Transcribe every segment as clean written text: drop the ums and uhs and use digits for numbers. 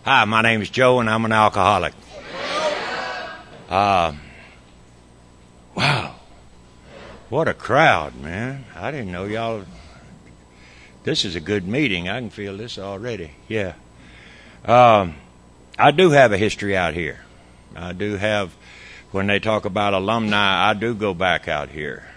Hi, my name is Joe, and I'm an alcoholic. Wow. What a crowd, man. I didn't know y'all. This is a good meeting. I can feel this already. Yeah. I do have a history out here. I do have, when they talk about alumni, I do go back out here.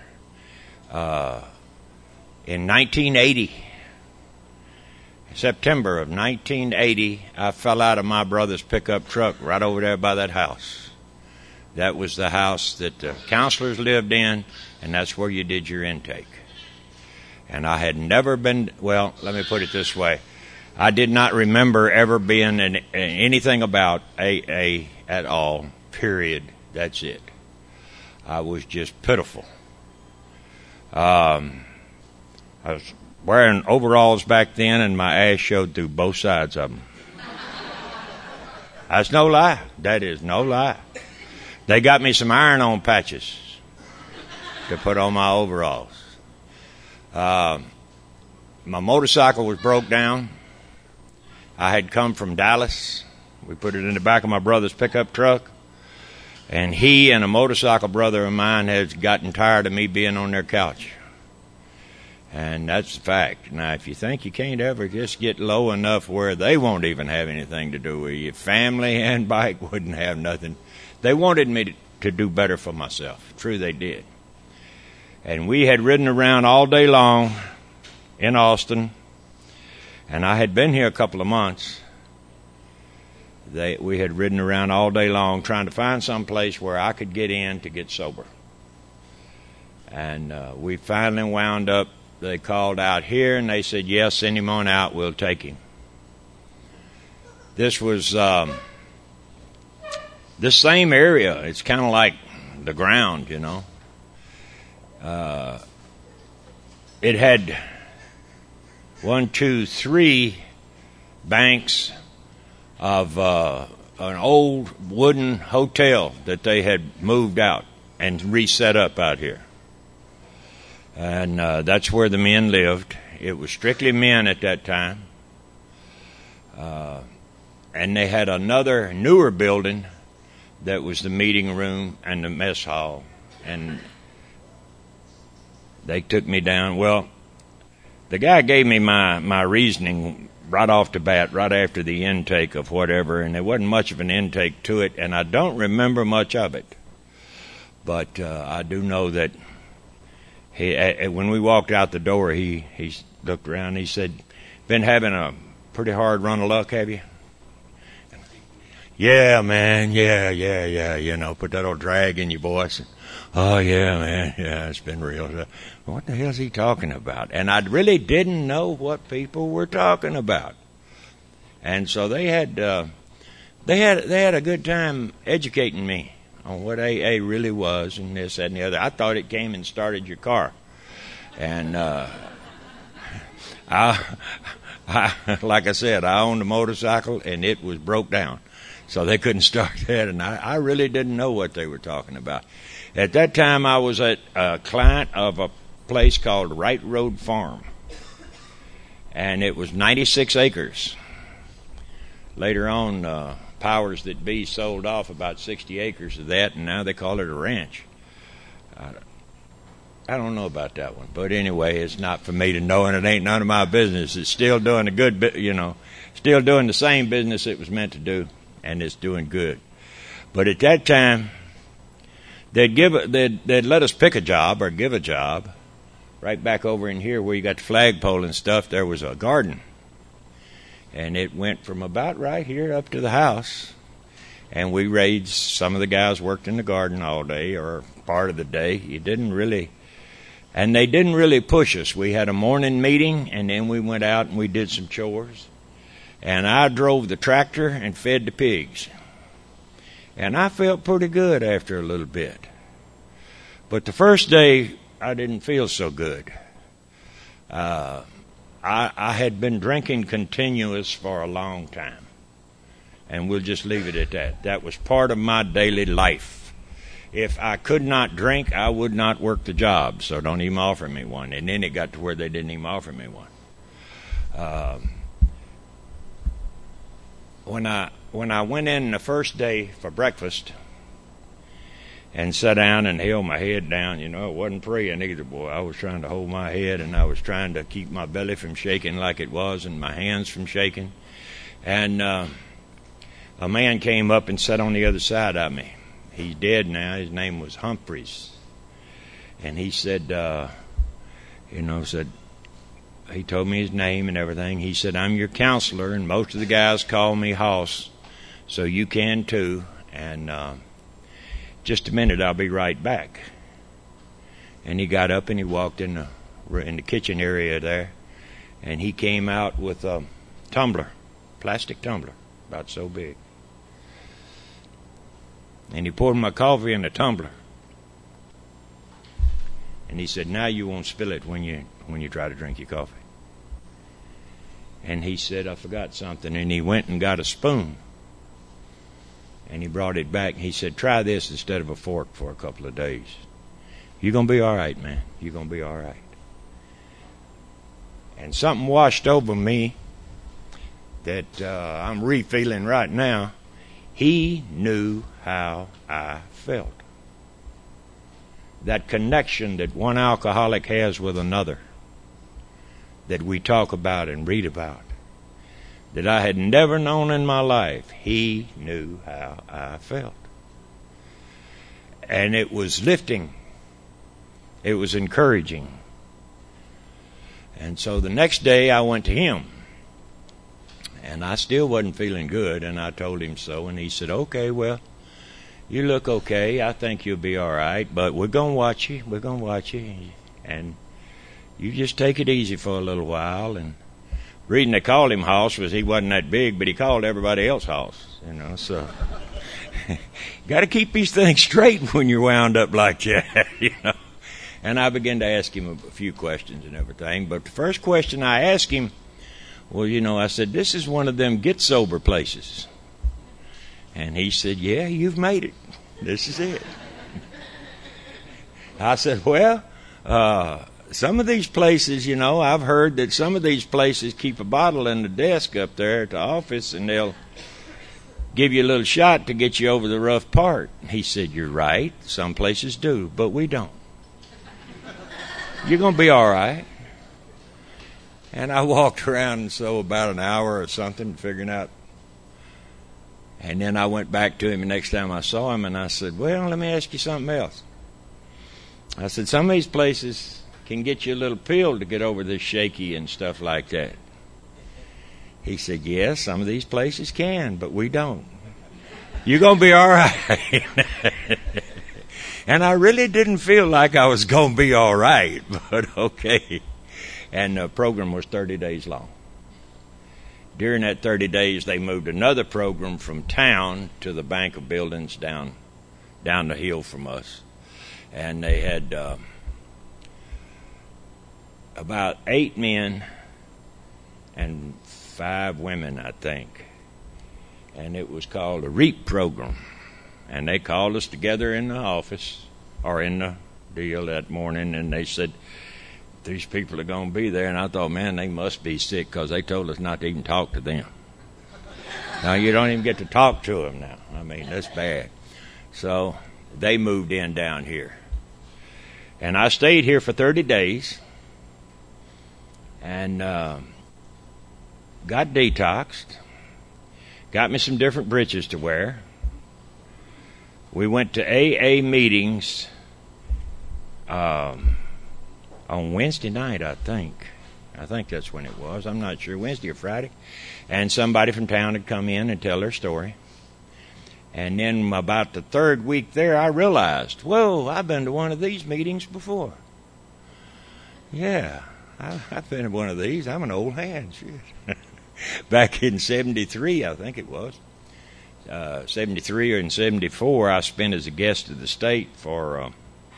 In 1980, September of 1980, I fell out of my brother's pickup truck right over there by that house. That was the house that the counselors lived in, and that's where you did your intake. And I had never been, well, let me put it this way. I did not remember ever being in anything about AA at all, period. That's it. I was just pitiful. I was wearing overalls back then, and my ass showed through both sides of them. That's no lie. That is no lie. They got me some iron-on patches to put on my overalls. My motorcycle was broke down. I had come from Dallas. We put it in the back of my brother's pickup truck. And he and a motorcycle brother of mine had gotten tired of me being on their couch. And that's the fact. Now, if you think you can't ever just get low enough where they won't even have anything to do with you, family and bike wouldn't have nothing. They wanted me to do better for myself. True, they did. And we had ridden around all day long in Austin, and I had been here a couple of months. We had ridden around all day long trying to find some place where I could get in to get sober. And we finally wound up, they called out here, and they said, yes, send him on out, we'll take him. This was this same area. It's kind of like the ground, you know. It had 1, 2, 3 banks of an old wooden hotel that they had moved out and reset up out here. And that's where the men lived. It was strictly men at that time. And they had another newer building that was the meeting room and the mess hall. And they took me down. Well, the guy gave me my reasoning right off the bat, right after the intake of whatever, and there wasn't much of an intake to it, and I don't remember much of it. But I do know that when we walked out the door, he looked around and he said, been having a pretty hard run of luck, have you? Yeah, man, yeah, you know, put that old drag in your voice. Oh, yeah, man, yeah, it's been real. What the hell's he talking about? And I really didn't know what people were talking about. And so they had a good time educating me on what AA really was and this, that, and the other. I thought it came and started your car. And like I said, I owned a motorcycle, and it was broke down. So they couldn't start that, and I really didn't know what they were talking about. At that time, I was a client of a place called Wright Road Farm, and it was 96 acres. Later on, Powers That Be sold off about 60 acres of that, and now they call it a ranch. I don't know about that one, but anyway, it's not for me to know, and it ain't none of my business. It's still doing a good, still doing the same business it was meant to do, and it's doing good. But at that time, they'd let us pick a job or give a job. Right back over in here where you got the flagpole and stuff, there was a garden. And it went from about right here up to the house. And we raised, some of the guys worked in the garden all day or part of the day. They didn't really push us. We had a morning meeting, and then we went out and we did some chores. And I drove the tractor and fed the pigs. And I felt pretty good after a little bit. But the first day, I didn't feel so good. I had been drinking continuous for a long time. And we'll just leave it at that. That was part of my daily life. If I could not drink, I would not work the job. So don't even offer me one. And then it got to where they didn't even offer me one. when I went in the first day for breakfast and sat down and held my head down, it wasn't praying either, boy. I was trying to hold my head, and I was trying to keep my belly from shaking like it was and my hands from shaking. And a man came up and sat on the other side of me. He's dead now. His name was Humphreys. And he said, he told me his name and everything. He said, I'm your counselor, and most of the guys call me Hoss, so you can too. And just a minute, I'll be right back. And he got up and he walked in the kitchen area there, and he came out with a tumbler, plastic tumbler, about so big. And he poured my coffee in the tumbler. And he said, now you won't spill it when you try to drink your coffee. And he said, I forgot something. And he went and got a spoon. And he brought it back. He said, try this instead of a fork for a couple of days. You're going to be all right, man. You're going to be all right. And something washed over me that I'm re-feeling right now. He knew how I felt. That connection that one alcoholic has with another, that we talk about and read about, that I had never known in my life, he knew how I felt. And it was lifting. It was encouraging. And so the next day I went to him. And I still wasn't feeling good, and I told him so, and he said, okay, well, you look okay. I think you'll be all right, but we're going to watch you. We're going to watch you. And you just take it easy for a little while. And the reason they called him Hoss was he wasn't that big, but he called everybody else Hoss, so got to keep these things straight when you're wound up like that, And I began to ask him a few questions and everything, but the first question I asked him, well, I said, this is one of them get sober places. And he said, yeah, you've made it. This is it. I said, well, some of these places, I've heard that some of these places keep a bottle in the desk up there at the office, and they'll give you a little shot to get you over the rough part. He said, you're right. Some places do, but we don't. You're going to be all right. And I walked around about an hour or something, figuring out. And then I went back to him the next time I saw him, and I said, well, let me ask you something else. I said, some of these places can get you a little pill to get over this shaky and stuff like that. He said, yes, some of these places can, but we don't. You're going to be all right. And I really didn't feel like I was going to be all right, but okay. And the program was 30 days long. During that 30 days, they moved another program from town to the bank of buildings down the hill from us. And they had about 8 men and 5 women, I think. And it was called a REAP program. And they called us together in the office, or in the deal that morning, and they said, these people are going to be there. And I thought, man, they must be sick, because they told us not to even talk to them. Now, you don't even get to talk to them now. I mean, that's bad. So they moved in down here. And I stayed here for 30 days and got detoxed, got me some different breeches to wear. We went to AA meetings on Wednesday night, I think. I think that's when it was. I'm not sure, Wednesday or Friday. And somebody from town had come in and tell their story. And then about the 3rd week there, I realized, whoa, I've been to one of these meetings before. Yeah, I've been to one of these. I'm an old hand. Back in 73, I think it was. 73 or in 74, I spent as a guest of the state for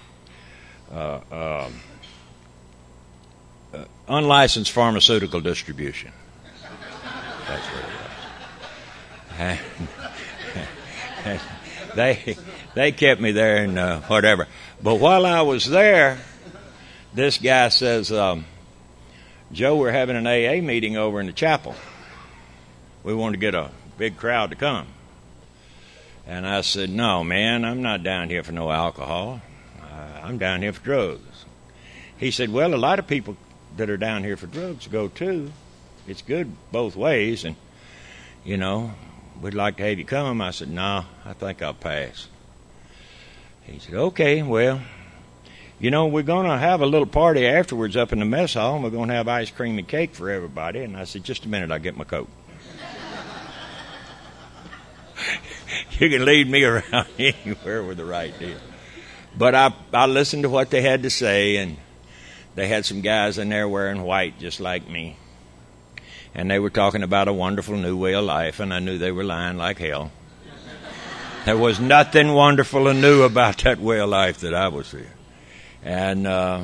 unlicensed pharmaceutical distribution. That's what it was. They kept me there and whatever. But while I was there, this guy says, Joe, we're having an AA meeting over in the chapel. We want to get a big crowd to come. And I said, no, man, I'm not down here for no alcohol. I'm down here for drugs. He said, well, a lot of people that are down here for drugs go too. It's good both ways, and, you know, we'd like to have you come. I said, no, I think I'll pass. He said, okay, well, you know, we're going to have a little party afterwards up in the mess hall, and we're going to have ice cream and cake for everybody. And I said, just a minute, I'll get my coat. You can lead me around anywhere with the right deal. But I listened to what they had to say, and they had some guys in there wearing white just like me. And they were talking about a wonderful new way of life, and I knew they were lying like hell. There was nothing wonderful and new about that way of life that I was seeing. And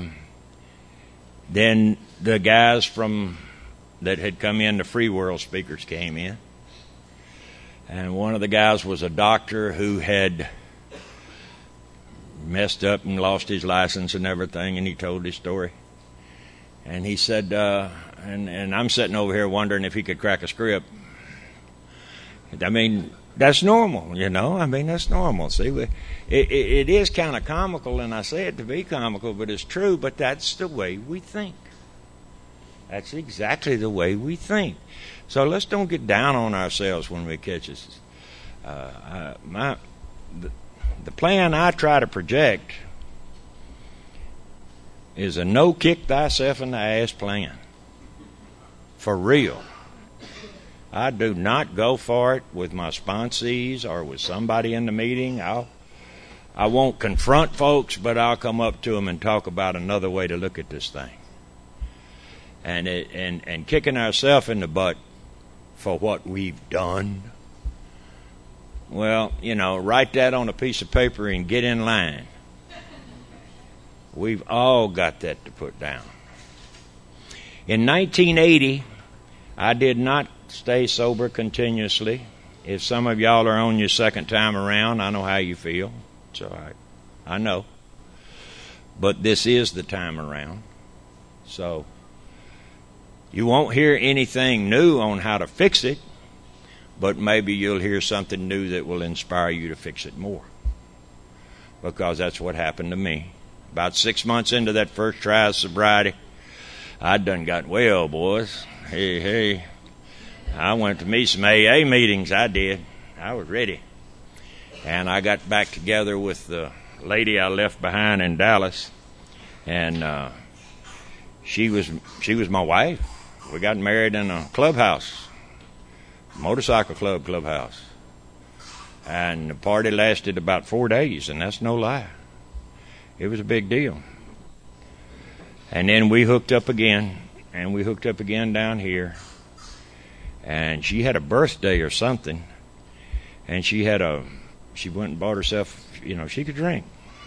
then the guys that had come in, the Free World speakers, came in. And one of the guys was a doctor who had messed up and lost his license and everything, and he told his story. And he said, and I'm sitting over here wondering if he could crack a script. I mean, that's normal, you know. I mean, that's normal. See, it is kind of comical, and I say it to be comical, but it's true, but that's the way we think. That's exactly the way we think. So let's don't get down on ourselves when we catch us. The plan I try to project is a no kick thyself in the ass plan. For real. I do not go for it with my sponsees or with somebody in the meeting. I won't confront folks, but I'll come up to them and talk about another way to look at this thing. And kicking ourselves in the butt for what we've done. Well, you know, write that on a piece of paper and get in line. We've all got that to put down. In 1980, I did not stay sober continuously. If some of y'all are on your second time around, I know how you feel. It's all right. I know. But this is the time around. So you won't hear anything new on how to fix it, but maybe you'll hear something new that will inspire you to fix it more. Because that's what happened to me. About 6 months into that first try of sobriety, I'd done got well, boys. Hey. I went to me some AA meetings. I did. I was ready. And I got back together with the lady I left behind in Dallas. And she was my wife. We got married in a clubhouse, motorcycle clubhouse. And the party lasted about 4 days, and that's no lie. It was a big deal. And then we hooked up again, and we hooked up again down here. And she had a birthday or something, and she went and bought herself, you know, she could drink.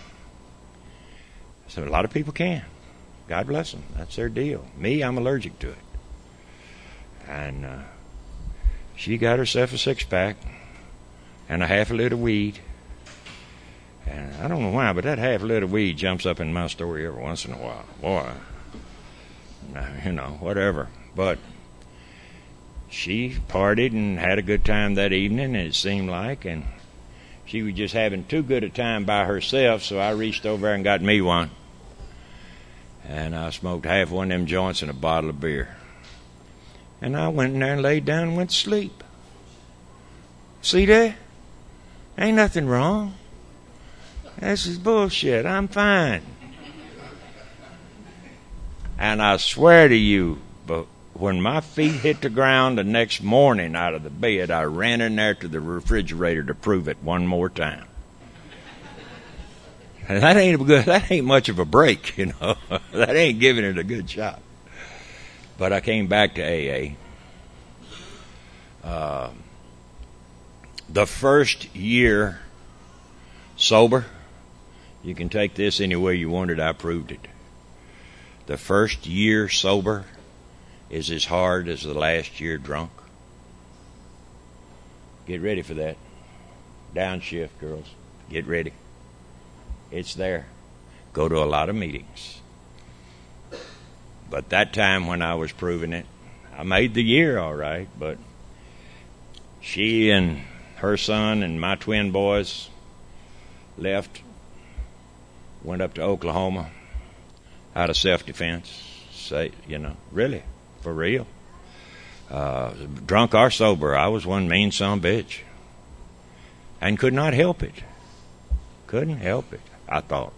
So a lot of people can. God bless them. That's their deal. Me, I'm allergic to it. And she got herself a 6-pack and a half a liter of weed. And I don't know why, but that half a liter of weed jumps up in my story every once in a while. Boy, you know, whatever. But she partied and had a good time that evening, it seemed like, and she was just having too good a time by herself, so I reached over there and got me one. And I smoked half one of them joints and a bottle of beer. And I went in there and laid down and went to sleep. See that? Ain't nothing wrong. This is bullshit. I'm fine. And I swear to you, but when my feet hit the ground the next morning out of the bed, I ran in there to the refrigerator to prove it one more time. And that ain't much of a break, you know. That ain't giving it a good shot. But I came back to AA. The first year sober, you can take this any way you want it, I proved it. The first year sober is as hard as the last year drunk. Get ready for that. Downshift, girls. Get ready. It's there. Go to a lot of meetings. But that time when I was proving it, I made the year all right, but She and her son and my twin boys left, went up to Oklahoma out of self-defense. Say, really, for real. Drunk or sober, I was one mean son of a bitch. And could not help it. Couldn't help it, I thought.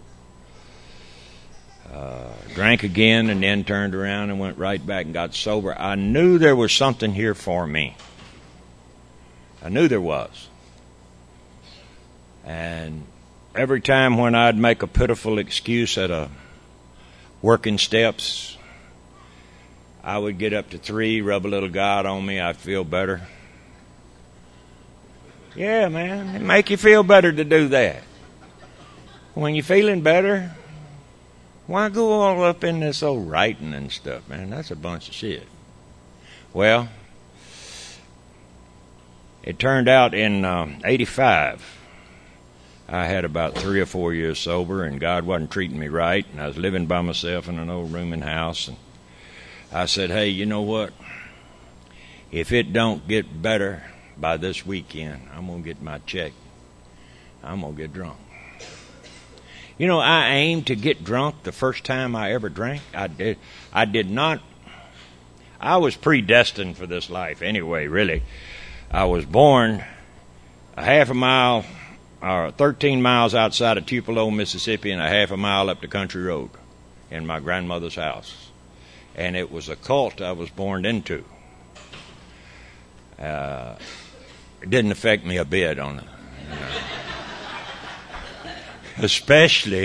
Drank again and then turned around and went right back and got sober. I knew there was something here for me. I knew there was. And every time when I'd make a pitiful excuse at a working steps, I would get up to 3, rub a little God on me, I'd feel better. Yeah, man, it make you feel better to do that. When you're feeling better, why go all up in this old writing and stuff, man? That's a bunch of shit. Well, it turned out in 85, I had about 3 or 4 years sober, and God wasn't treating me right, and I was living by myself in an old rooming house, and I said, hey, you know what? If it don't get better by this weekend, I'm going to get my check. I'm going to get drunk. I aimed to get drunk the first time I ever drank. I did not. I was predestined for this life anyway, really. I was born a half a mile, or 13 miles outside of Tupelo, Mississippi, and a half a mile up the country road in my grandmother's house. And it was a cult I was born into. It didn't affect me a bit on it. Especially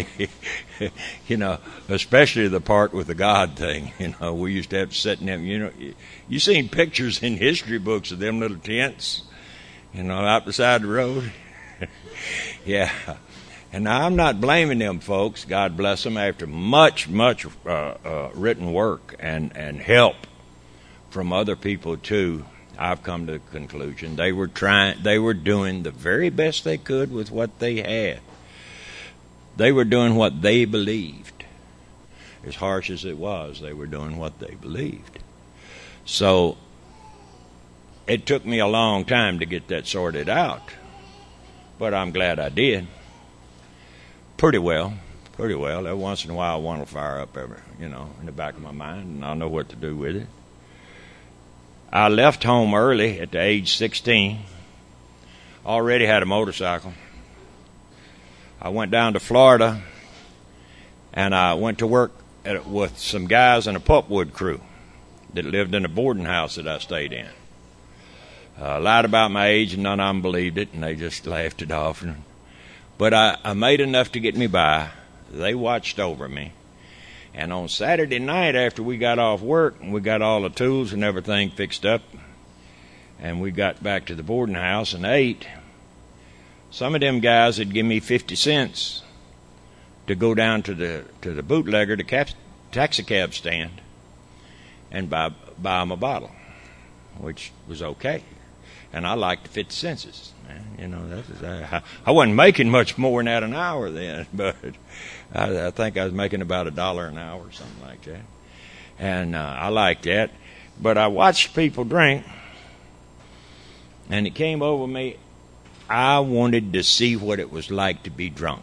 the part with the God thing. We used to have to sit in them. You seen pictures in history books of them little tents, out beside the road. Yeah. And I'm not blaming them folks. God bless them. After much written work and help from other people too, I've come to the conclusion they were doing the very best they could with what they had. They were doing what they believed. As harsh as it was, they were doing what they believed. So it took me a long time to get that sorted out, but I'm glad I did. Pretty well. Every once in a while, one will fire up, in the back of my mind, and I'll know what to do with it. I left home early at the age 16. Already had a motorcycle. I went down to Florida, and I went to work with some guys in a pulpwood crew that lived in a boarding house that I stayed in. Lied about my age, and none of them believed it, and they just laughed it off. But I made enough to get me by. They watched over me. And on Saturday night, after we got off work, and we got all the tools and everything fixed up, and we got back to the boarding house and ate, some of them guys would give me 50 cents to go down to the bootlegger, the taxi cab stand, and buy them a bottle, which was okay. And I liked the 50 cents. I wasn't making much more than that an hour then, but I think I was making about $1 an hour or something like that. And I liked that. But I watched people drink, and it came over me. I wanted to see what it was like to be drunk.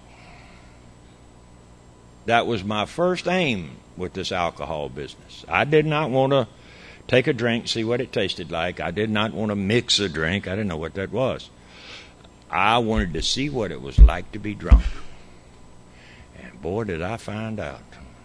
That was my first aim with this alcohol business. I did not want to take a drink, see what it tasted like. I did not want to mix a drink. I didn't know what that was. I wanted to see what it was like to be drunk. And boy, did I find out.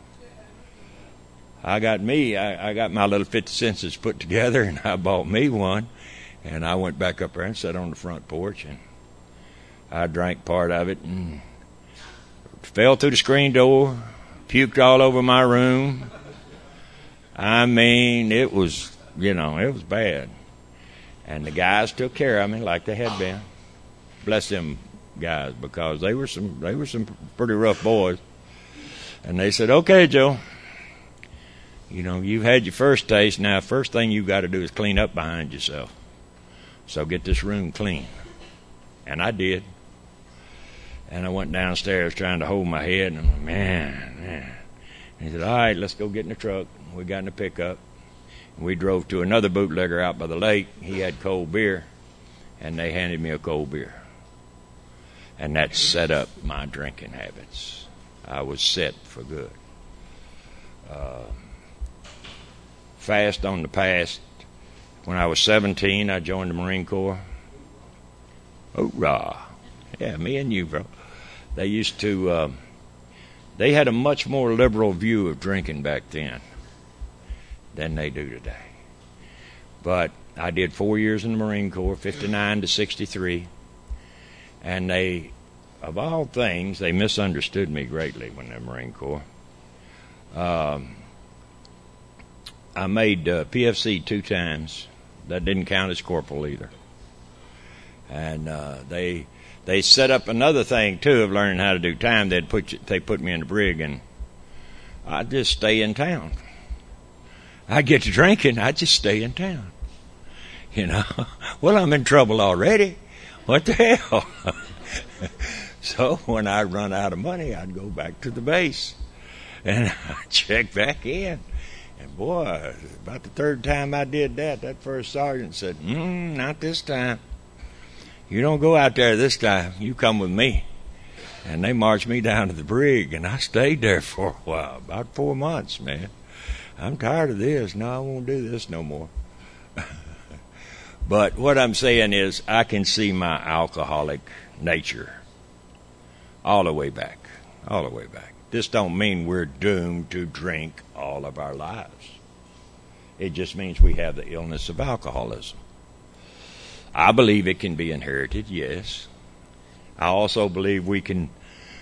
I got my little 50 cents put together, and I bought me one. And I went back up there and sat on the front porch, and I drank part of it and fell through the screen door, puked all over my room. I mean, it was bad. And the guys took care of me like they had been. Bless them guys, because they were some pretty rough boys. And they said, "Okay, Joe, you've had your first taste. Now, first thing you've got to do is clean up behind yourself. So get this room clean." And I did. And I went downstairs trying to hold my head, and I'm like, man. And he said, "All right, let's go get in the truck." We got in the pickup, and we drove to another bootlegger out by the lake. He had cold beer, and they handed me a cold beer. And that set up my drinking habits. I was set for good. Fast on the past. When I was 17, I joined the Marine Corps. Hoorah! Yeah, me and you, bro. They used to, they had a much more liberal view of drinking back then than they do today. But I did 4 years in the Marine Corps, 59 to 63. And they, of all things, they misunderstood me greatly when they're Marine Corps. I made PFC 2 times. That didn't count as corporal either. And they set up another thing too of learning how to do time. They put me in the brig, and I'd just stay in town. I'd get to drinking, I'd just stay in town. You know, well, I'm in trouble already. What the hell? So when I run out of money, I'd go back to the base and I'd check back in. And boy, about the third time I did that, that first sergeant said, not this time. You don't go out there this time. You come with me. And they marched me down to the brig, and I stayed there for a while, about 4 months, man. I'm tired of this. No, I won't do this no more. But what I'm saying is I can see my alcoholic nature all the way back, all the way back. This don't mean we're doomed to drink all of our lives. It just means we have the illness of alcoholism. I believe it can be inherited, yes. I also believe we can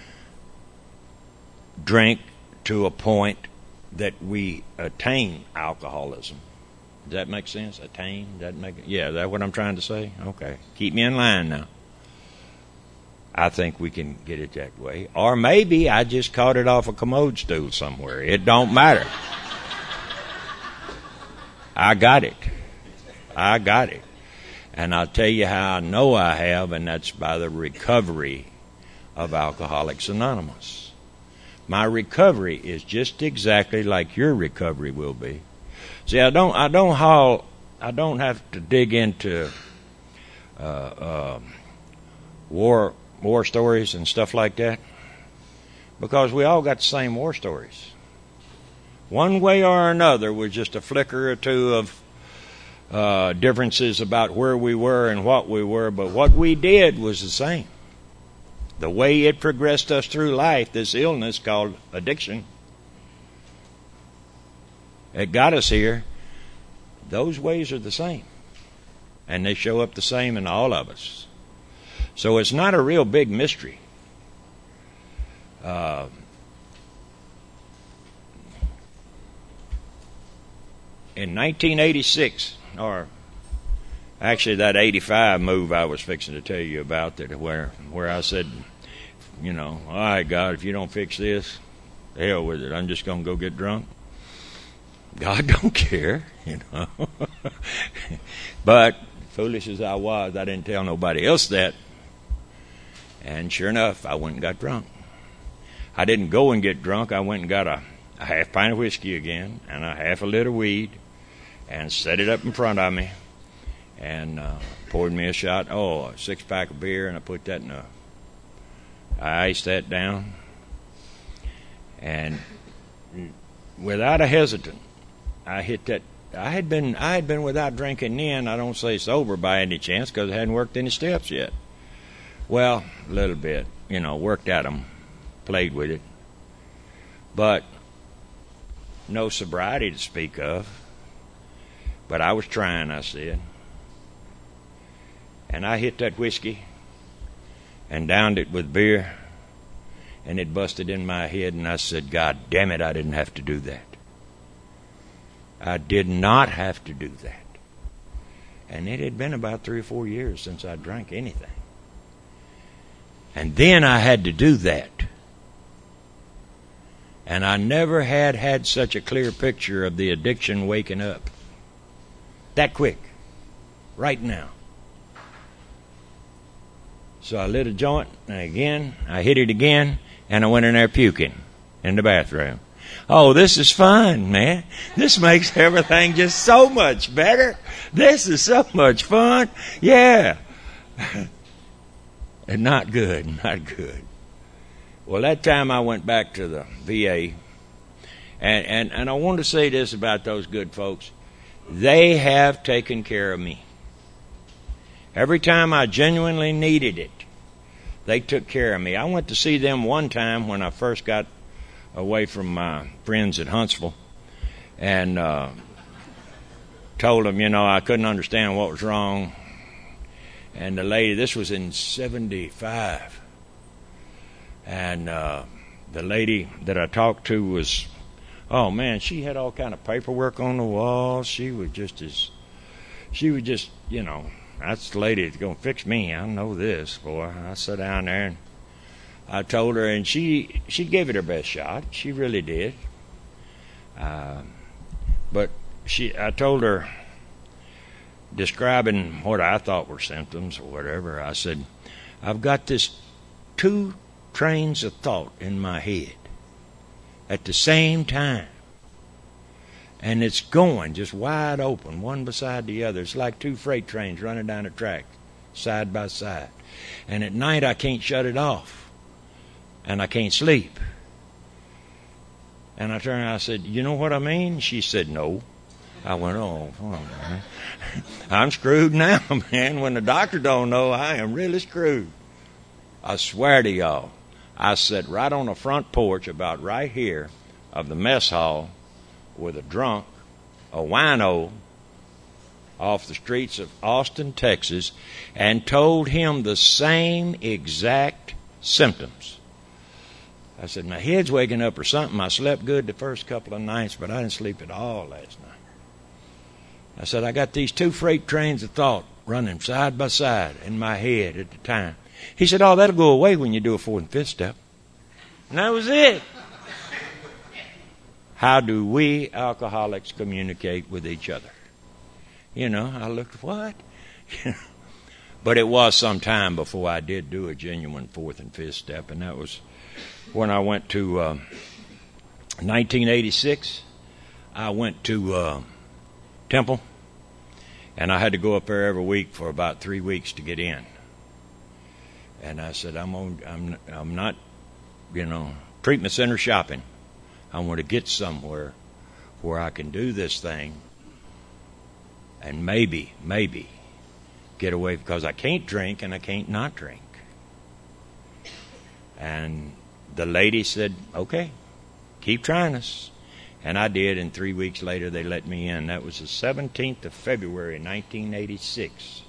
drink to a point that we attain alcoholism. Does that make sense? Attain? Yeah, is that what I'm trying to say? Okay. Keep me in line now. I think we can get it that way. Or maybe I just caught it off a commode stool somewhere. It don't matter. I got it. And I'll tell you how I know I have, and that's by the recovery of Alcoholics Anonymous. My recovery is just exactly like your recovery will be. See, I don't have to dig into war stories and stuff like that, because we all got the same war stories. One way or another was just a flicker or two of differences about where we were and what we were, but what we did was the same. The way it progressed us through life, this illness called addiction, it got us here. Those ways are the same, and they show up the same in all of us. So it's not a real big mystery. In 1986, or actually that 85 move I was fixing to tell you about, that where I said, you know, all right, God, if you don't fix this, the hell with it. I'm just going to go get drunk. God don't care, you know. But foolish as I was, I didn't tell nobody else that. And sure enough, I went and got drunk. I didn't go and get drunk. I went and got a half pint of whiskey again and a half a liter of weed and set it up in front of me and poured me a shot, a 6-pack of beer, and I put that I iced that down. And without a hesitant, I hit that. I had been without drinking then. I don't say sober by any chance, because I hadn't worked any steps yet. Well, a little bit, you know, worked at them, played with it, but no sobriety to speak of. But I was trying, I said. And I hit that whiskey and downed it with beer, and it busted in my head, and I said, God damn it, I didn't have to do that. I did not have to do that. And it had been about 3 or 4 years since I drank anything. And then I had to do that. And I never had such a clear picture of the addiction waking up. That quick. Right now. So I lit a joint, and again, I hit it again, and I went in there puking in the bathroom. Oh, this is fun, man. This makes everything just so much better. This is so much fun. Yeah. And not good, not good. Well, that time I went back to the VA, and I want to say this about those good folks. They have taken care of me. Every time I genuinely needed it, they took care of me. I went to see them one time when I first got away from my friends at Huntsville, and told them, I couldn't understand what was wrong. And the lady, this was in 75, and the lady that I talked to was, oh man, she had all kind of paperwork on the wall. She was just, that's the lady that's going to fix me. I know this, boy. I sat down there and I told her, and she gave it her best shot. She really did. But I told her, describing what I thought were symptoms or whatever, I said, I've got this 2 trains of thought in my head at the same time. And it's going just wide open, one beside the other. It's like 2 freight trains running down a track, side by side. And at night I can't shut it off. And I can't sleep. And I turned and I said, you know what I mean? She said, no. I went, oh man. I'm screwed now, man. When the doctor don't know, I am really screwed. I swear to y'all, I sat right on the front porch about right here of the mess hall with a drunk, a wino, off the streets of Austin, Texas, and told him the same exact symptoms. I said, my head's waking up or something. I slept good the first couple of nights, but I didn't sleep at all last night. I said, I got these 2 freight trains of thought running side by side in my head at the time. He said, oh, that'll go away when you do a 4th and 5th step. And that was it. How do we alcoholics communicate with each other? I looked, what? But it was some time before I did do a genuine 4th and 5th step, and that was when I went to 1986. I went to Temple, and I had to go up there every week for about 3 weeks to get in. And I said, I'm not, treatment center shopping. I want to get somewhere where I can do this thing and maybe get away, because I can't drink and I can't not drink. And the lady said, okay, keep trying us. And I did, and 3 weeks later they let me in. That was the 17th of February, 1986.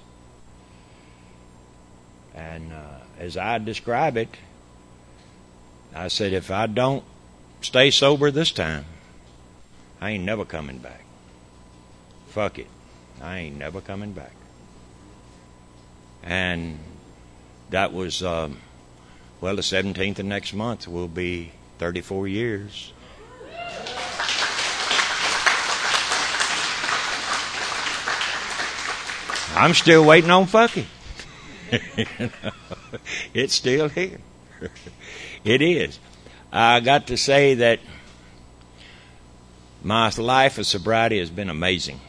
And as I describe it, I said, if I don't stay sober this time, I ain't never coming back. Fuck it. I ain't never coming back. And that was, the 17th of next month will be 34 years. I'm still waiting on fucking. It's still here. It is. I got to say that my life of sobriety has been amazing.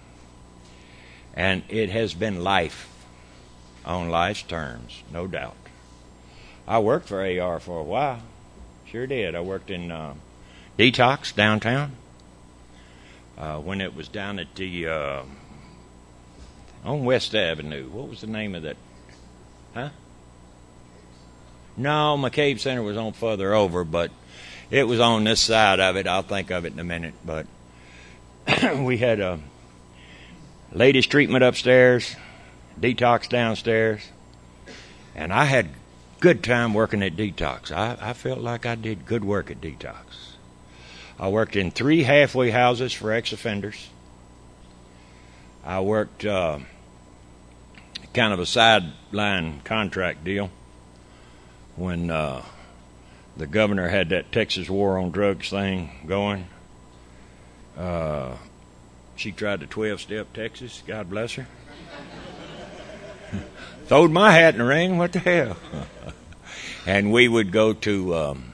And it has been life on life's terms, no doubt. I worked for AR for a while. Sure did. I worked in Detox downtown. When it was down at the on West Avenue. What was the name of that? Huh? No, McCabe Center was on further over, but it was on this side of it. I'll think of it in a minute. But we had a ladies' treatment upstairs, Detox downstairs, and I had good time working at Detox. I felt like I did good work at Detox. I worked in 3 halfway houses for ex-offenders. I worked kind of a sideline contract deal when the governor had that Texas war on drugs thing going. She tried to 12-step Texas. God bless her. Throwed my hat in the ring. What the hell? And we would go to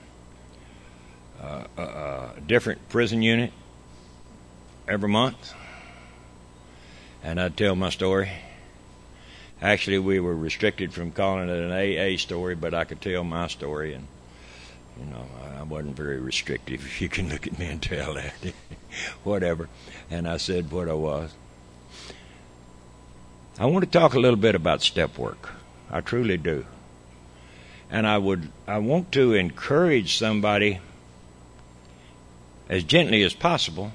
a different prison unit every month. And I'd tell my story. Actually, we were restricted from calling it an AA story, but I could tell my story, and I wasn't very restrictive. You can look at me and tell that. Whatever. And I said what I was. I want to talk a little bit about step work. I truly do. And I want to encourage somebody as gently as possible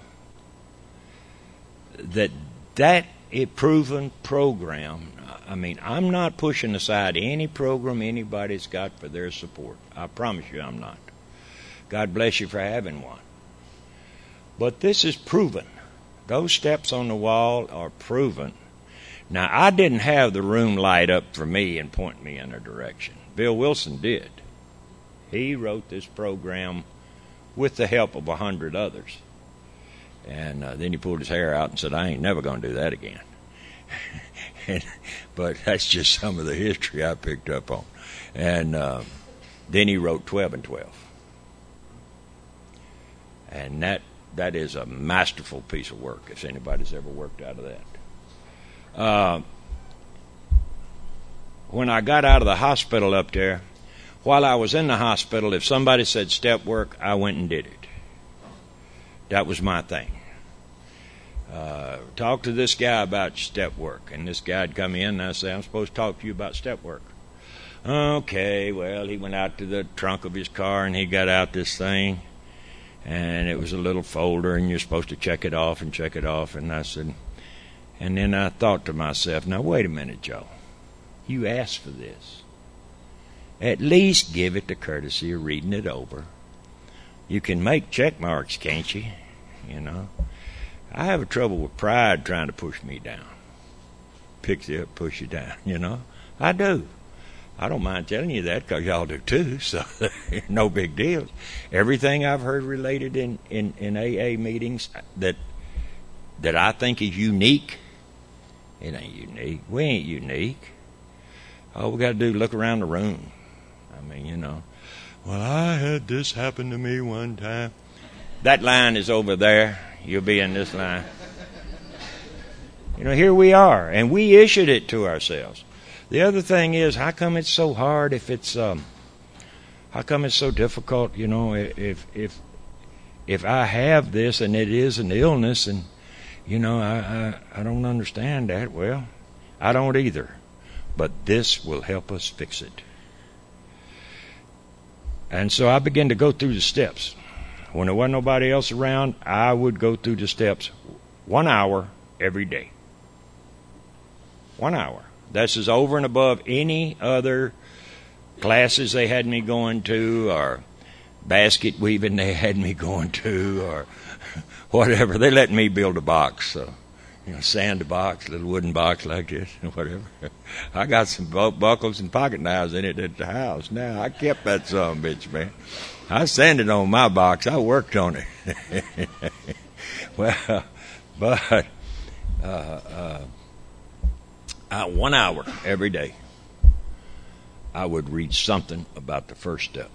that a proven program. I mean, I'm not pushing aside any program anybody's got for their support. I promise you I'm not. God bless you for having one. But this is proven. Those steps on the wall are proven. Now, I didn't have the room light up for me and point me in a direction. Bill Wilson did. He wrote this program with the help of 100 others. And then he pulled his hair out and said, I ain't never going to do that again. But that's just some of the history I picked up on. And then he wrote 12 and 12. And that is a masterful piece of work, if anybody's ever worked out of that. When I got out of the hospital up there, while I was in the hospital, if somebody said step work, I went and did it. That was my thing. Talk to this guy about step work. And this guy'd come in and I'd say, I'm supposed to talk to you about step work. Okay, well, he went out to the trunk of his car and he got out this thing. And it was a little folder and you're supposed to check it off. And I said, and then I thought to myself, now wait a minute, Joe. You asked for this. At least give it the courtesy of reading it over. You can make check marks, can't you? I have a trouble with pride trying to push me down. Picks you up, push you down, I do. I don't mind telling you that because y'all do too, so no big deal. Everything I've heard related in AA meetings that I think is unique, it ain't unique. We ain't unique. All we got to do is look around the room. I mean, well, I had this happen to me one time. That line is over there. You'll be in this line. Here we are, and we issued it to ourselves. The other thing is, how come it's so hard if it's, how come it's so difficult, if I have this and it is an illness and, I don't understand that. Well, I don't either. But this will help us fix it. And so I began to go through the steps. When there wasn't nobody else around, I would go through the steps 1 hour every day. 1 hour. This is over and above any other classes they had me going to or basket weaving they had me going to or whatever. They let me build a box. So, sand a box, little wooden box like this, whatever. I got some buckles and pocket knives in it at the house. Now, I kept that son bitch, man. I sanded on my box. I worked on it. Well, but 1 hour every day, I would read something about the first step.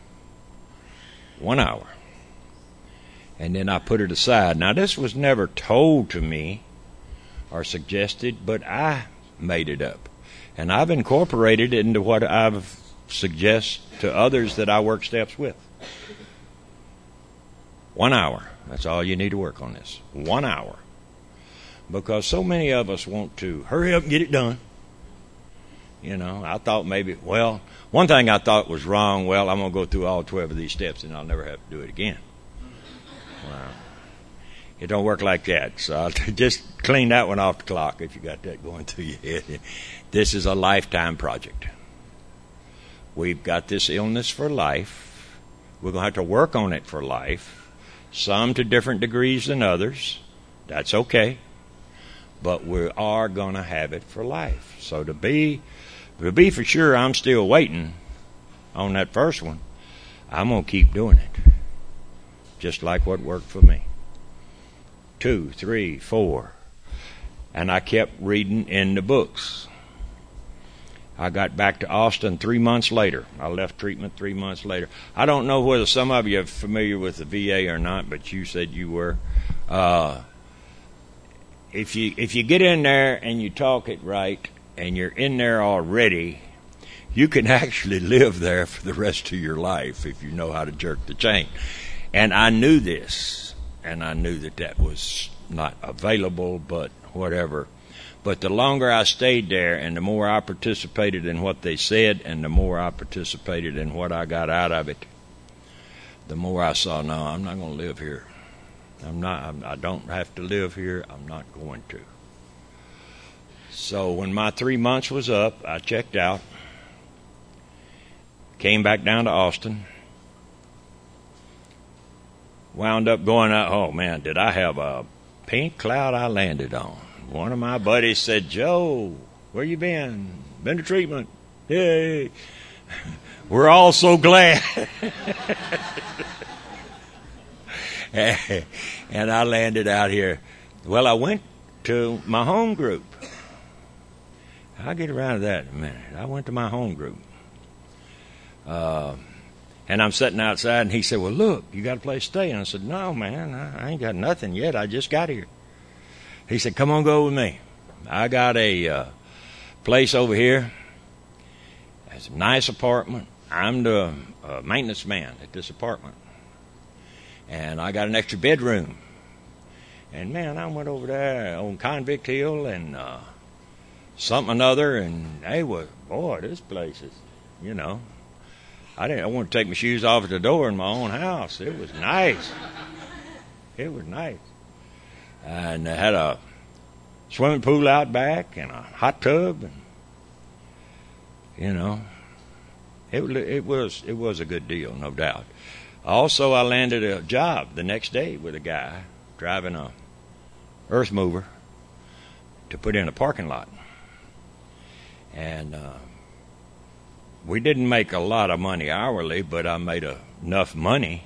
1 hour. And then I put it aside. Now, this was never told to me or suggested, but I made it up. And I've incorporated it into what I've suggest to others that I work steps with. 1 hour. That's all you need to work on this. 1 hour. Because so many of us want to hurry up and get it done. I thought maybe, one thing I thought was wrong, I'm going to go through all 12 of these steps and I'll never have to do it again. Wow. It don't work like that. So I'll just clean that one off the clock if you got that going through your head. This is a lifetime project. We've got this illness for life. We're going to have to work on it for life. Some to different degrees than others. That's okay. But we are going to have it for life. So to be for sure I'm still waiting on that first one, I'm going to keep doing it. Just like what worked for me. 2, 3, 4. And I kept reading in the books. I got back to Austin 3 months later. I left treatment 3 months later. I don't know whether some of you are familiar with the VA or not, but you said you were. If you get in there and you talk it right, and you're in there already, you can actually live there for the rest of your life if you know how to jerk the chain. And I knew this, and I knew that was not available, but whatever. But the longer I stayed there, and the more I participated in what they said, and the more I participated in what I got out of it, the more I saw, no, I'm not going to live here. I don't have to live here. I'm not going to. So when my 3 months was up, I checked out, came back down to Austin, wound up going out. Oh, man, did I have a pink cloud I landed on. One of my buddies said, Joe, where you been? Been to treatment. Yay. We're all so glad. And I landed out here. Well, I went to my home group. I'll get around to that in a minute. I went to my home group. And I'm sitting outside, and he said, well, look, you got a place to stay? And I said, no, man, I ain't got nothing yet. I just got here. He said, come on, go with me. I got a place over here. It's a nice apartment. I'm the maintenance man at this apartment. And I got an extra bedroom. And, man, I went over there on Convict Hill and something another, and they were, boy, this place is, you know. I want to take my shoes off at the door in my own house. It was nice. It was nice. And they had a swimming pool out back and a hot tub, and you know, it was a good deal, no doubt. Also, I landed a job the next day with a guy driving a earth mover to put in a parking lot, and we didn't make a lot of money hourly, but I made enough money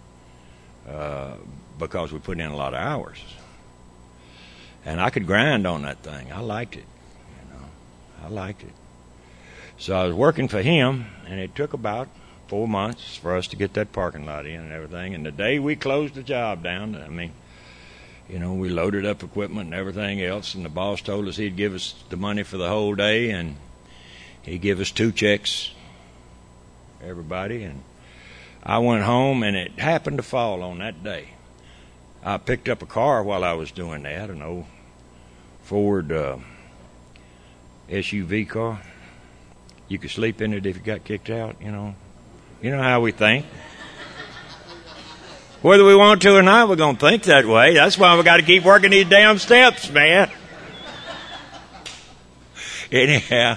because we put in a lot of hours. And I could grind on that thing. I liked it, you know. I liked it. So I was working for him, and it took about 4 months for us to get that parking lot in and everything. And the day we closed the job down, I mean, you know, we loaded up equipment and everything else, and the boss told us he'd give us the money for the whole day, and he'd give us 2 checks, everybody. And I went home, and it happened to fall on that day. I picked up a car while I was doing that, an old Ford SUV car. You could sleep in it if you got kicked out, you know. You know how we think. Whether we want to or not, we're going to think that way. That's why we got to keep working these damn steps, man. Anyhow,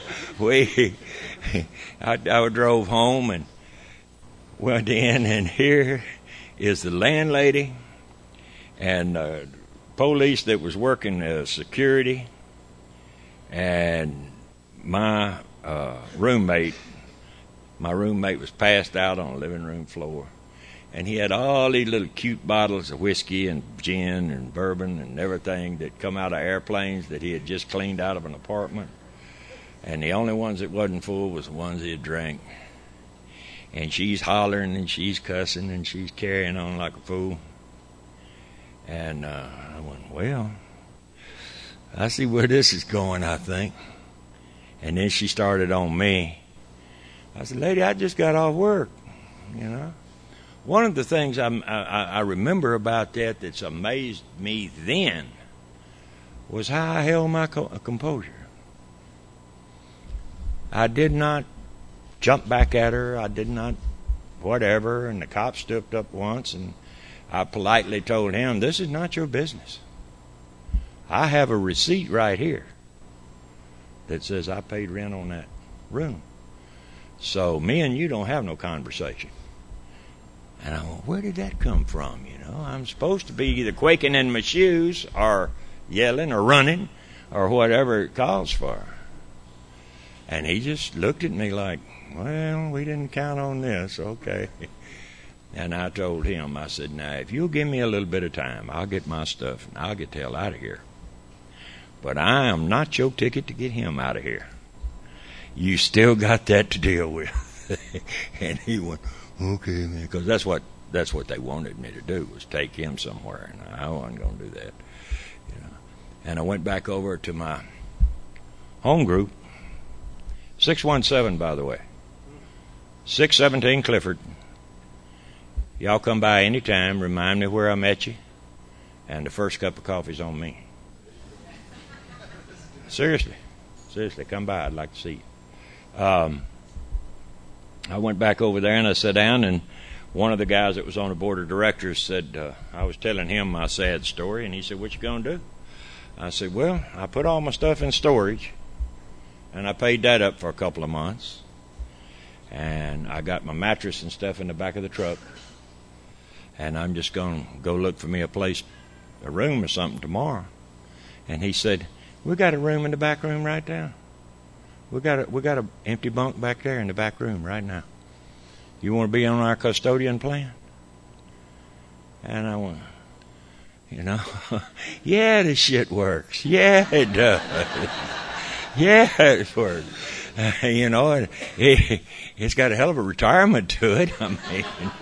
I drove home and went in, and here is the landlady and police that was working as security, and my roommate was passed out on the living room floor, and he had all these little cute bottles of whiskey and gin and bourbon and everything that come out of airplanes that he had just cleaned out of an apartment, and the only ones that wasn't full was the ones he had drank. And she's hollering and she's cussing and she's carrying on like a fool. And I went, well, I see where this is going, I think. And then she started on me. I said, lady, I just got off work, you know. One of the things I remember about that's amazed me then was how I held my composure. I did not jump back at her. I did not whatever. And the cop stepped up once, and I politely told him, this is not your business. I have a receipt right here that says I paid rent on that room. So me and you don't have no conversation. And I went, where did that come from? You know, I'm supposed to be either quaking in my shoes or yelling or running or whatever it calls for. And he just looked at me like, well, we didn't count on this. Okay. And I told him, I said, now, if you'll give me a little bit of time, I'll get my stuff and I'll get the hell out of here. But I am not your ticket to get him out of here. You still got that to deal with. And he went, okay, man, because that's what they wanted me to do, was take him somewhere, and I wasn't going to do that. You know. And I went back over to my home group, 617, by the way. 617 Clifford. Y'all come by any time, remind me where I met you, and the first cup of coffee's on me. Seriously, come by. I'd like to see you. I went back over there and I sat down, and one of the guys that was on the board of directors said, I was telling him my sad story, and he said, "What you gonna do?" I said, "Well, I put all my stuff in storage, and I paid that up for a couple of months, and I got my mattress and stuff in the back of the truck, and I'm just gonna go look for me a room or something tomorrow." And he said, "We got a room in the back room right now. We got a empty bunk back there in the back room right now. You want to be on our custodian plan?" And I went, yeah, this shit works. Yeah, it does. Yeah, it works. It's got a hell of a retirement to it. I mean,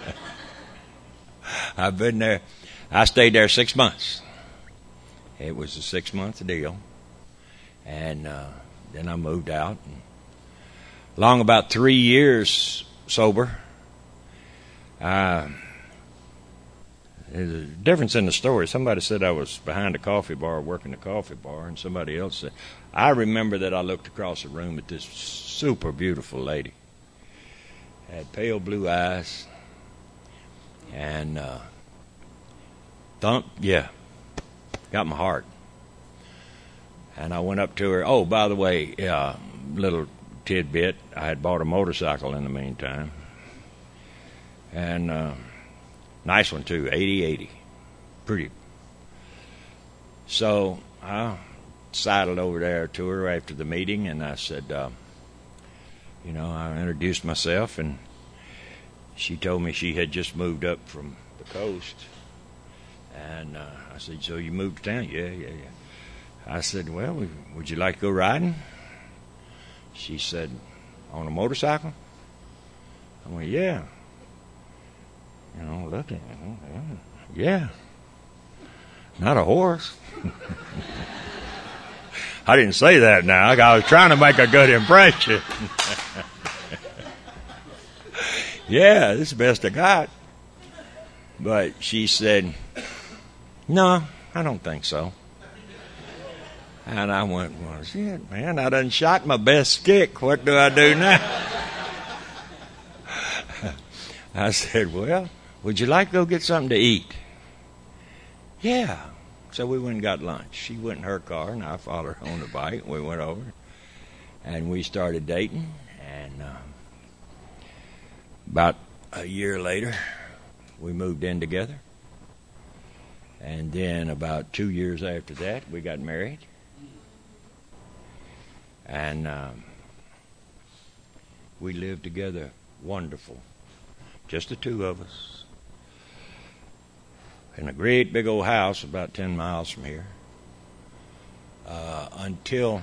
I've been there. I stayed there 6 months. It was a 6-month deal. And then I moved out. And long about 3 years sober. There's a difference in the story. Somebody said I was behind a coffee bar working the coffee bar, and somebody else said, I remember that I looked across the room at this super beautiful lady. Had pale blue eyes, and got my heart. And I went up to her. Oh, by the way, little tidbit, I had bought a motorcycle in the meantime. And nice one, too, 80. Pretty. So I sidled over there to her after the meeting, and I said, I introduced myself, and she told me she had just moved up from the coast. And I said, "So you moved to town?" Yeah. I said, "Well, would you like to go riding?" She said, "On a motorcycle?" I went, "Yeah." Looking, yeah. Not a horse. I didn't say that now. I was trying to make a good impression. Yeah, this is the best I got. But she said, "No, I don't think so." And I went, "Well, shit, man, I done shot my best stick. What do I do now?" I said, "Well, would you like to go get something to eat?" "Yeah." So we went and got lunch. She went in her car, and I followed her on the bike. We went over, and we started dating. And about a year later, we moved in together. And then about 2 years after that, we got married. And we lived together wonderful. Just the two of us. In a great big old house about 10 miles from here. Until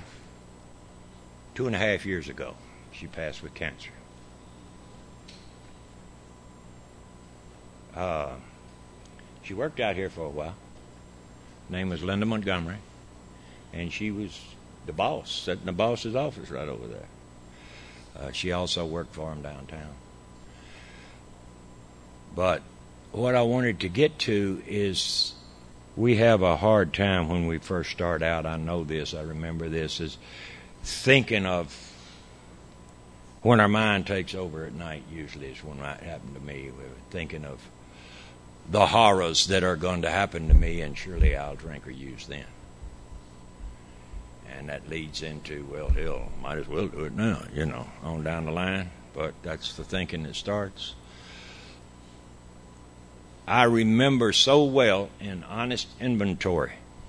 2.5 years ago, she passed with cancer. She worked out here for a while. Her name was Linda Montgomery. And she was the boss, sat in the boss's office right over there. She also worked for him downtown. But what I wanted to get to is we have a hard time when we first start out. I know this, I remember this, is thinking of when our mind takes over at night. Usually is when that happened to me. We were thinking of the horrors that are going to happen to me, and surely I'll drink or use then. And that leads into, well, hell, might as well do it now, on down the line. But that's the thinking that starts. I remember so well in honest inventory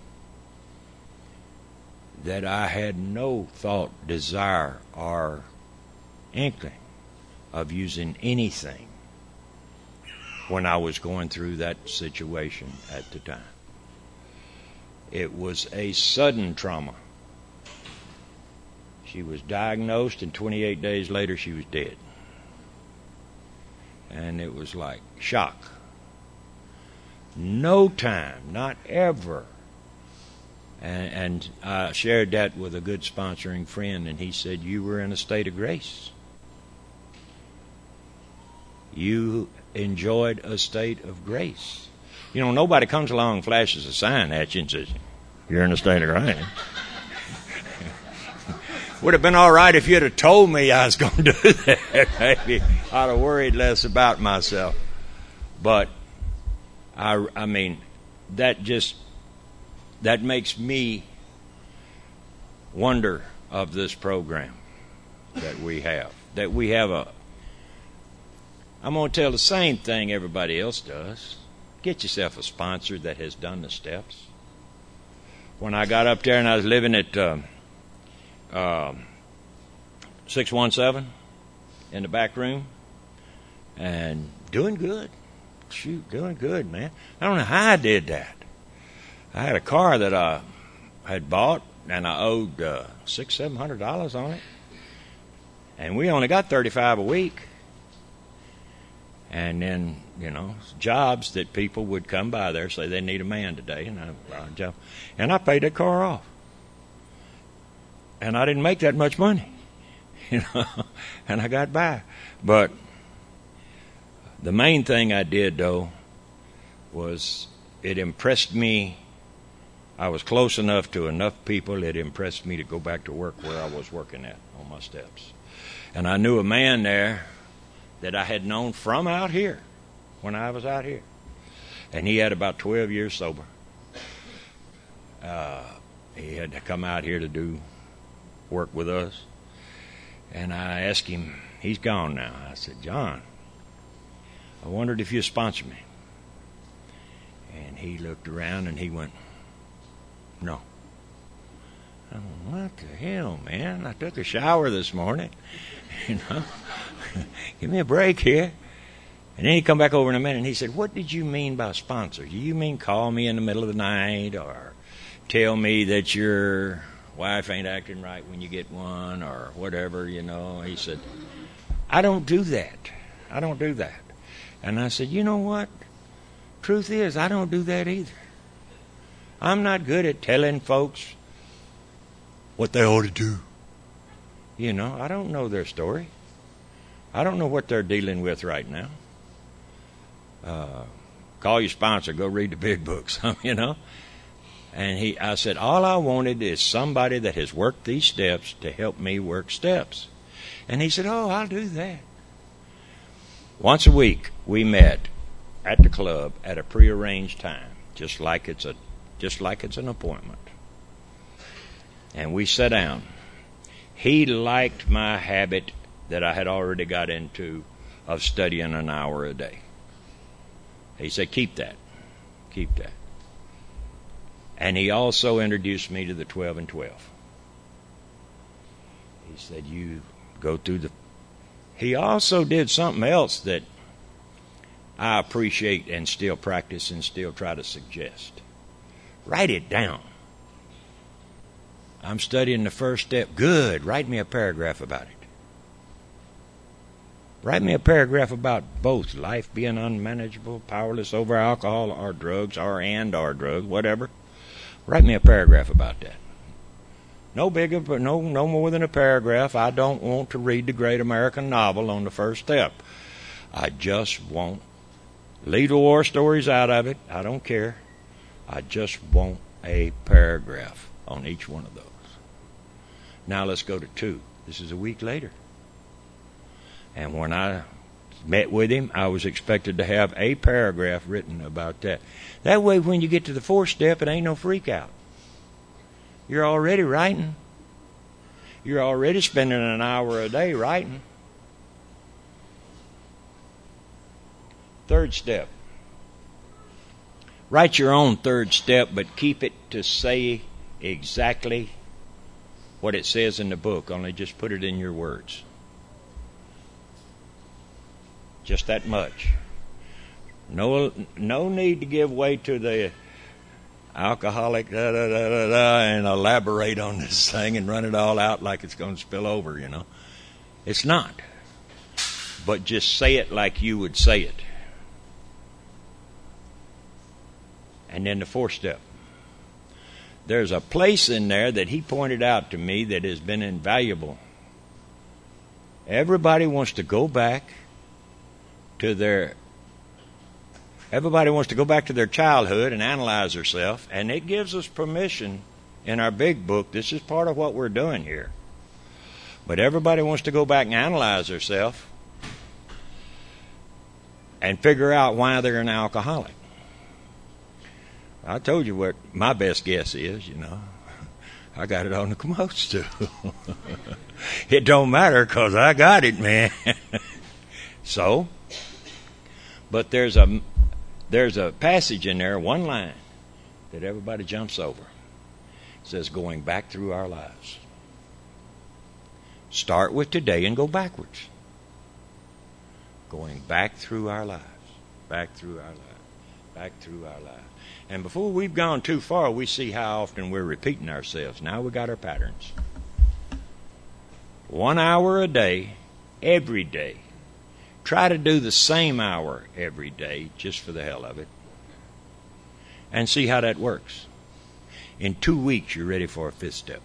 that I had no thought, desire, or inkling of using anything when I was going through that situation at the time. It was a sudden trauma. She was diagnosed, and 28 days later she was dead. And it was like shock. No time, not ever. And I shared that with a good sponsoring friend, and he said, you were in a state of grace. You enjoyed a state of grace. You know, nobody comes along and flashes a sign at you and says, you're in a state of grace. Would have been all right if you'd have told me I was going to do that. Maybe I'd have worried less about myself. But, I mean, that makes me wonder of this program that we have. That we have I'm going to tell the same thing everybody else does. Get yourself a sponsor that has done the steps. When I got up there and I was living at 617 in the back room and doing good. Shoot, doing good, man. I don't know how I did that. I had a car that I had bought and I owed $600-700 on it. And we only got $35 a week. And then, you know, jobs that people would come by there, say they need a man today, and I paid that car off. And I didn't make that much money, you know, and I got by. But the main thing I did, though, was it impressed me. I was close enough to enough people, it impressed me to go back to work where I was working at on my steps. And I knew a man there that I had known from out here, when I was out here. And he had about 12 years sober. He had to come out here to do work with us. And I asked him, he's gone now. I said, John, I wondered if you'd sponsor me. And he looked around and he went, no. I went, what the hell, man? I took a shower this morning. You know, give me a break here. And then he come back over in a minute and he said, what did you mean by sponsor? Do you mean call me in the middle of the night or tell me that your wife ain't acting right when you get one or whatever, you know? He said, I don't do that. I don't do that. And I said, you know what? Truth is, I don't do that either. I'm not good at telling folks what they ought to do. You know, I don't know their story. I don't know what they're dealing with right now. Call your sponsor. Go read the big books, you know. And I said, all I wanted is somebody that has worked these steps to help me work steps. And he said, oh, I'll do that. Once a week, we met at the club at a prearranged time, just like it's an appointment. And we sat down. He liked my habit that I had already got into of studying an hour a day. He said, keep that. Keep that. And he also introduced me to the 12 and 12. He said, you go through the... He also did something else that I appreciate and still practice and still try to suggest. Write it down. I'm studying the first step. Good. Write me a paragraph about it. Write me a paragraph about both life being unmanageable, powerless over alcohol or drugs or drugs, whatever. Write me a paragraph about that. No bigger, but no more than a paragraph. I don't want to read the great American novel on the first step. I just want leave the war stories out of it. I don't care. I just want a paragraph on each one of those. Now let's go to 2. This is a week later. And when I met with him, I was expected to have a paragraph written about that. That way, when you get to the 4th step, it ain't no freak out. You're already writing. You're already spending an hour a day writing. 3rd step. Write your own 3rd step, but keep it to say exactly what it says in the book, only just put it in your words. Just that much. No need to give way to the alcoholic and elaborate on this thing and run it all out like it's going to spill over, you know. It's not. But just say it like you would say it. And then the 4th step. there's a place in there that he pointed out to me that has been invaluable. Everybody wants to go back to their childhood and analyze themselves, and it gives us permission in our big book. This is part of what we're doing here. But everybody wants to go back and analyze themselves and figure out why they're an alcoholic. I told you what my best guess is, I got it on the commode stool. It don't matter because I got it, man. So, but there's a passage in there, one line, that everybody jumps over. It says, going back through our lives. Start with today and go backwards. Going back through our lives. Back through our lives. Back through our lives. And before we've gone too far, we see how often we're repeating ourselves. Now we got our patterns. 1 hour a day, every day. Try to do the same hour every day, just for the hell of it. And see how that works. In 2 weeks, you're ready for a 5th step.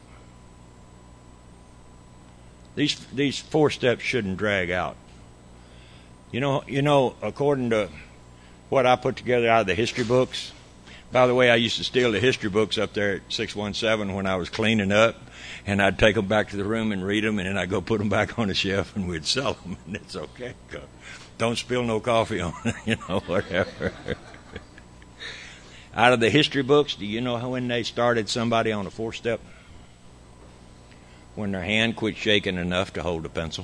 These 4 steps shouldn't drag out. You know, according to what I put together out of the history books. By the way, I used to steal the history books up there at 617 when I was cleaning up, and I'd take them back to the room and read them, and then I'd go put them back on the shelf, and we'd sell them, and it's okay. Don't spill no coffee on it, whatever. Out of the history books, do you know how when they started somebody on a 4th step? When their hand quit shaking enough to hold a pencil.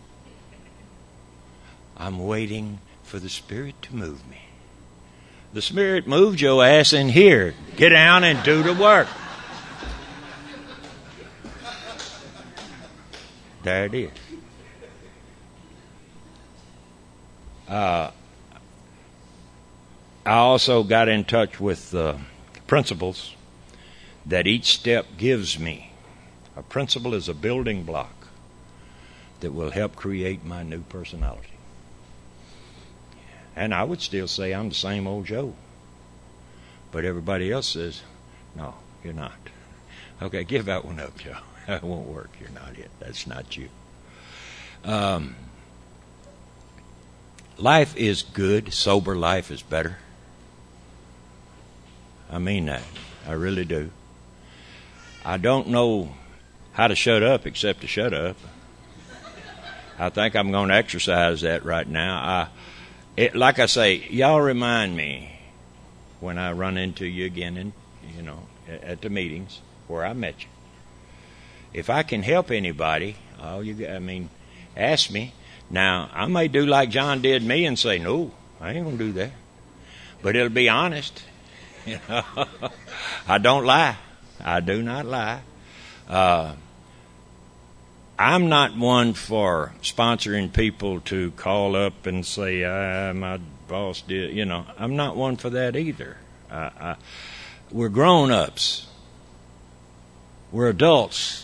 I'm waiting for the Spirit to move me. The Spirit moved your ass in here. Get down and do the work. There it is. I also got in touch with principles that each step gives me. A principle is a building block that will help create my new personality. And I would still say I'm the same old Joe. But everybody else says, no, you're not. Okay, give that one up, Joe. That won't work. You're not it. That's not you. Life is good. Sober life is better. I mean that. I really do. I don't know how to shut up except to shut up. I think I'm going to exercise that right now. Like I say, y'all remind me when I run into you again, at the meetings where I met you. If I can help anybody, ask me. Now, I may do like John did me and say, no, I ain't going to do that. But it'll be honest. I don't lie. I do not lie. I'm not one for sponsoring people to call up and say, my boss did, I'm not one for that either. We're grown-ups. We're adults.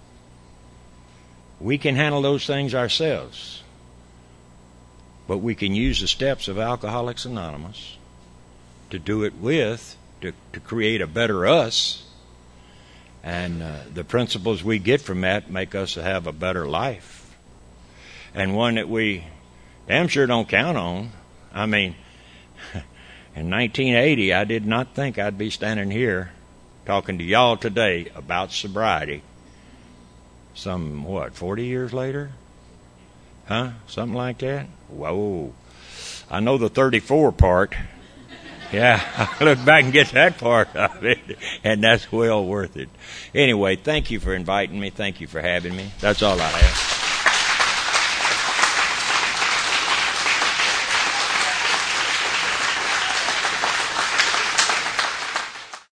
We can handle those things ourselves. But we can use the steps of Alcoholics Anonymous to do it to create a better us. And the principles we get from that make us have a better life. And one that we damn sure don't count on. I mean, in 1980, I did not think I'd be standing here talking to y'all today about sobriety. 40 years later? Huh? Something like that? Whoa. I know the 34 part. Yeah, I look back and get that part of it, and that's well worth it. Anyway, thank you for inviting me. Thank you for having me. That's all I have.